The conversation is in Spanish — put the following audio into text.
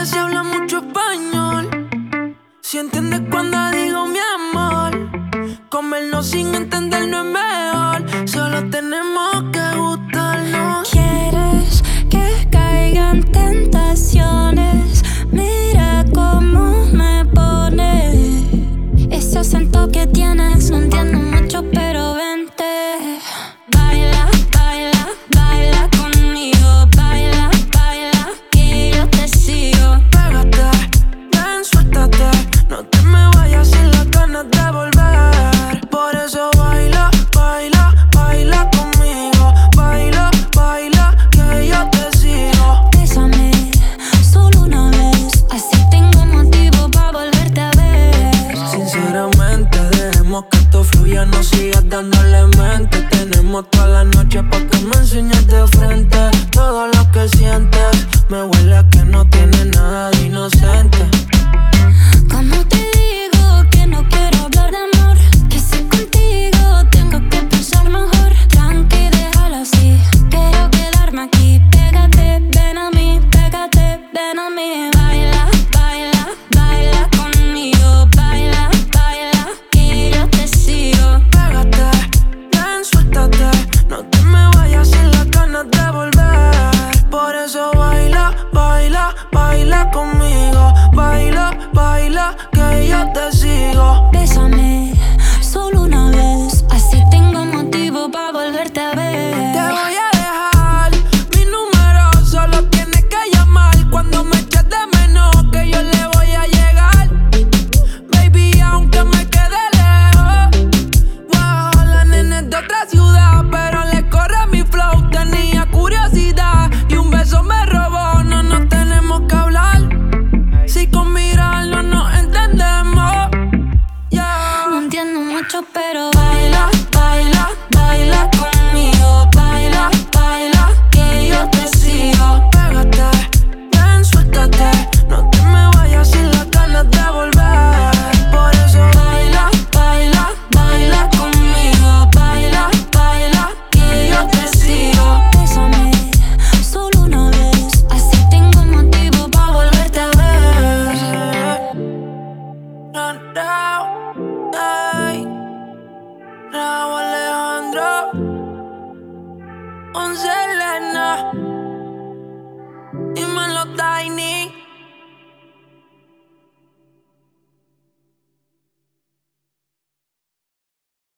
si habla mucho español. Si entiendes cuando digo mi amor. Comernos sin entender no es mejor. Solo tenemos que gustarnos. ¿Quieres que caigan tentaciones? Mira cómo me pone. Ese acento que tienes no entiendo mucho, pero vente. Baila, baila, baila conmigo. Baila, baila, que yo te sigo. Pégate, ven, suéltate. No te me vayas sin las ganas de volver. Por eso baila, baila, baila conmigo. Baila, baila, que yo te sigo. Bésame, solo una vez. Así tengo motivo para volverte a ver. Sinceramente, dejemos que esto fluya. No sigas dándole mente. Tenemos toda la noche pa' que me enseñes de frente. Todo lo que sientes me huele a que no tiene nada de inocente. ¿Cómo te digo que no quiero hablar de amor? Que si contigo tengo que pensar mejor. Tranqui, déjalo así. Quiero quedarme aquí. Pégate, ven a mí. Pégate, ven a mí. Baila, baila, baila conmigo. Baila, baila, que yo te sigo. Pégate, ven, suéltate. No te me vayas sin las ganas de volver. Por eso baila, baila, baila conmigo. Baila, baila, que yo te sigo. Bésame, solo una vez. Así tengo motivo para volverte a ver. Te voy